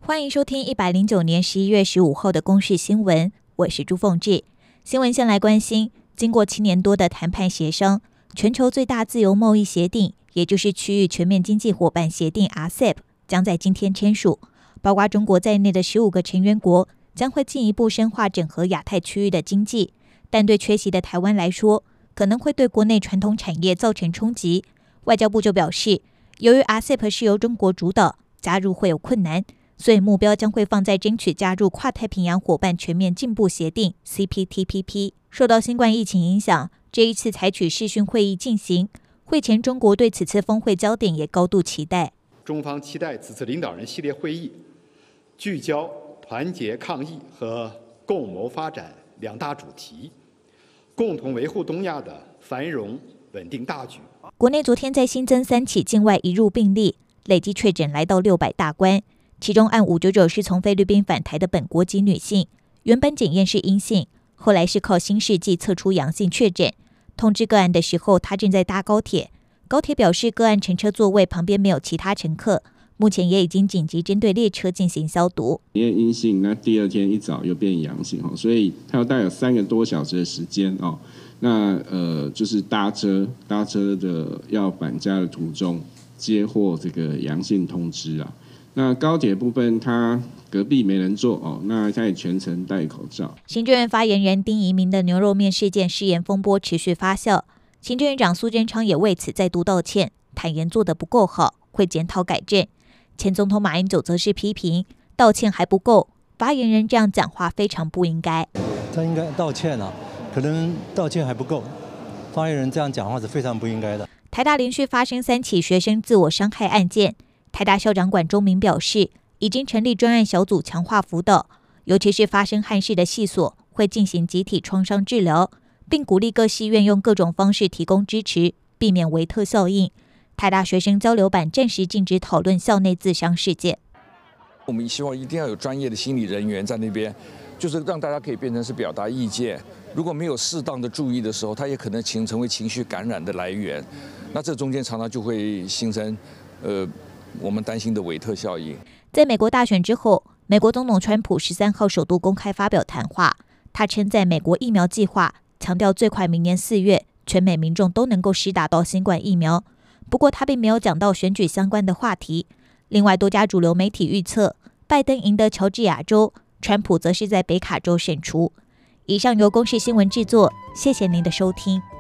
欢迎收听109年11月15号的公视新闻，我是朱凤智。新闻先来关心，经过7年多的谈判协商，全球最大自由贸易协定，也就是区域全面经济伙伴协定 RCEP 将在今天签署，包括中国在内的15个成员国将会进一步深化整合亚太区域的经济，但对缺席的台湾来说，可能会对国内传统产业造成冲击。外交部就表示，由于 RCEP 是由中国主导，加入会有困难，所以目标将会放在争取加入跨太平洋伙伴全面进步协定 CPTPP。 受到新冠疫情影响，这一次采取视讯会议进行，会前中国对此次峰会焦点也高度期待。 中方期待此次领导人系列会议聚焦团结抗疫和共谋发展两大主题，共同维护东亚的繁荣稳定大局。 国内昨天再新增3起境外移入病例，累计确诊来到600大关，其中案599是从菲律宾返台的本国籍女性，原本检验是阴性，后来是靠新试剂测出阳性确诊。通知个案的时候，她正在搭高铁，高铁表示个案乘车座位旁边没有其他乘客，目前也已经紧急针对列车进行消毒。 因为阴性，那第二天一早又变阳性，所以它大概有3个多小时的时间哦。那就是搭车的要返家的途中接获这个阳性通知啊。那高铁部分，它隔壁没人坐哦，那他也全程戴口罩。 行政院发言人丁仪明的牛肉面事件失言风波持续发酵，行政院长苏贞昌也为此再度道歉，坦言做得不够好，会检讨改正。前总统马英九则是批评道歉还不够，发言人这样讲话非常不应该。 他应该道歉啊，可能道歉还不够，发言人这样讲话是非常不应该的。 台大连续发生3起学生自我伤害案件，台大校长管中明表示，已经成立专案小组强化辅导，尤其是发生憾事的系所，会进行集体创伤治疗，并鼓励各系院用各种方式提供支持，避免维特效应。台大学生交流版暂时禁止讨论校内自伤事件。 我们希望一定要有专业的心理人员在那边，就是让大家可以变成是表达意见。如果没有适当的注意的时候，它也可能成为情绪感染的来源。那这中间常常就会形成我们担心的韦特效应。 在美国大选之后，美国总统川普13号首度公开发表谈话，他称在美国疫苗计划，强调最快明年4月，全美民众都能够施打到新冠疫苗。不过他并没有讲到选举相关的话题。另外，多家主流媒体预测，拜登赢得乔治亚州，川普则是在北卡州胜出。以上由公视新闻制作，谢谢您的收听。